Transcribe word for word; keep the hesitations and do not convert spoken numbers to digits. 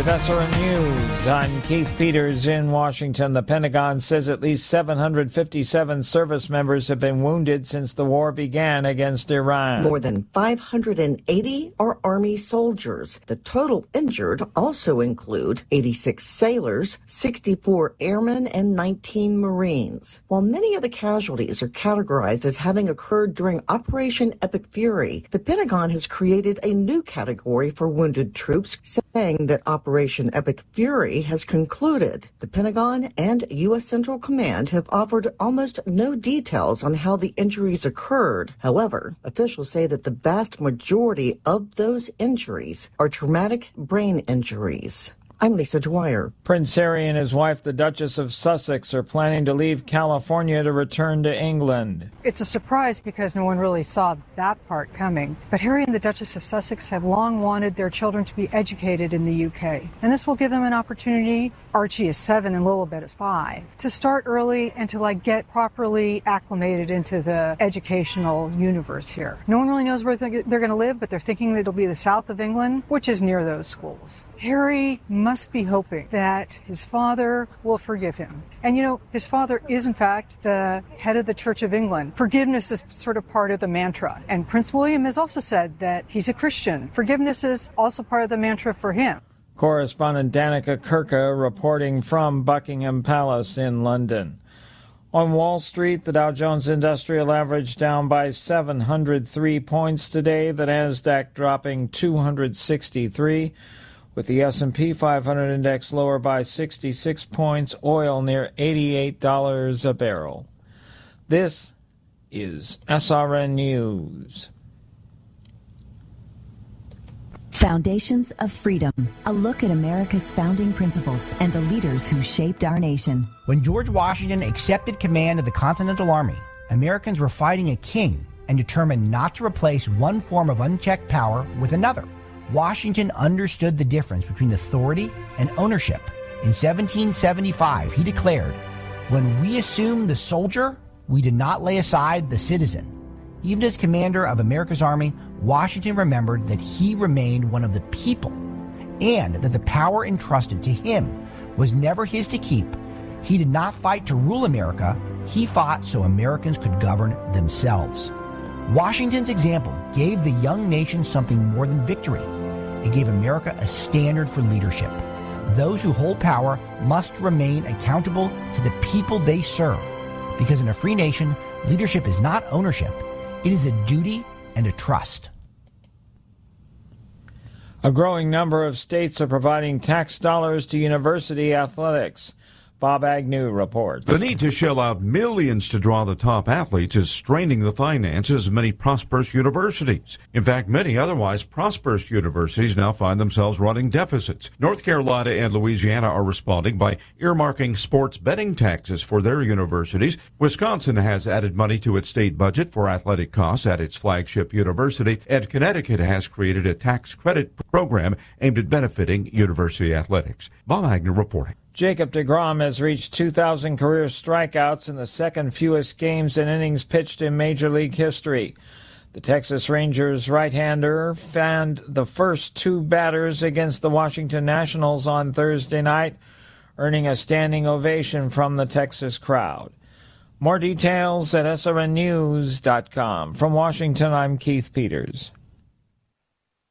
with S R N News. I'm Keith Peters in Washington. The Pentagon says at least seven hundred fifty-seven service members have been wounded since the war began against Iran. More than five hundred eighty are Army soldiers. The total injured also include eighty-six sailors, sixty-four airmen, and nineteen Marines. While many of the casualties are categorized as having occurred during Operation Epic Fury, the Pentagon has created a new category for wounded troops, saying that Operation Epic Fury has concluded. The Pentagon and U S Central Command have offered almost no details on how the injuries occurred. However, officials say that the vast majority of those injuries are traumatic brain injuries. I'm Lisa Dwyer. Prince Harry and his wife, the Duchess of Sussex, are planning to leave California to return to England. It's a surprise because no one really saw that part coming. But Harry and the Duchess of Sussex have long wanted their children to be educated in the U K. And this will give them an opportunity, Archie is seven and Lilibet is five, to start early and to like get properly acclimated into the educational universe here. No one really knows where they're going to live, but they're thinking that it'll be the south of England, which is near those schools. Harry must be hoping that his father will forgive him. And you know, his father is in fact the head of the Church of England. Forgiveness is sort of part of the mantra. And Prince William has also said that he's a Christian. Forgiveness is also part of the mantra for him. Correspondent Danica Kirka reporting from Buckingham Palace in London. On Wall Street, the Dow Jones Industrial Average down by seven hundred three points today. The Nasdaq dropping two hundred sixty-three. With the S and P five hundred index lower by sixty-six points, oil near eighty-eight dollars a barrel. This is S R N News. Foundations of Freedom, a look at America's founding principles and the leaders who shaped our nation. When George Washington accepted command of the Continental Army, Americans were fighting a king and determined not to replace one form of unchecked power with another. Washington understood the difference between authority and ownership. In seventeen seventy-five, he declared, "When we assumed the soldier, we did not lay aside the citizen." Even as commander of America's army, Washington remembered that he remained one of the people and that the power entrusted to him was never his to keep. He did not fight to rule America. He fought so Americans could govern themselves. Washington's example gave the young nation something more than victory. It gave America a standard for leadership. Those who hold power must remain accountable to the people they serve. Because in a free nation, leadership is not ownership. It is a duty and a trust. A growing number of states are providing tax dollars to university athletics. Bob Agnew reports. The need to shell out millions to draw the top athletes is straining the finances of many prosperous universities. In fact, many otherwise prosperous universities now find themselves running deficits. North Carolina and Louisiana are responding by earmarking sports betting taxes for their universities. Wisconsin has added money to its state budget for athletic costs at its flagship university, and Connecticut has created a tax credit program aimed at benefiting university athletics. Bob Agnew reporting. Jacob deGrom has reached two thousand career strikeouts in the second fewest games and innings pitched in Major League history. The Texas Rangers right-hander fanned the first two batters against the Washington Nationals on Thursday night, earning a standing ovation from the Texas crowd. More details at S R N news dot com. From Washington, I'm Keith Peters.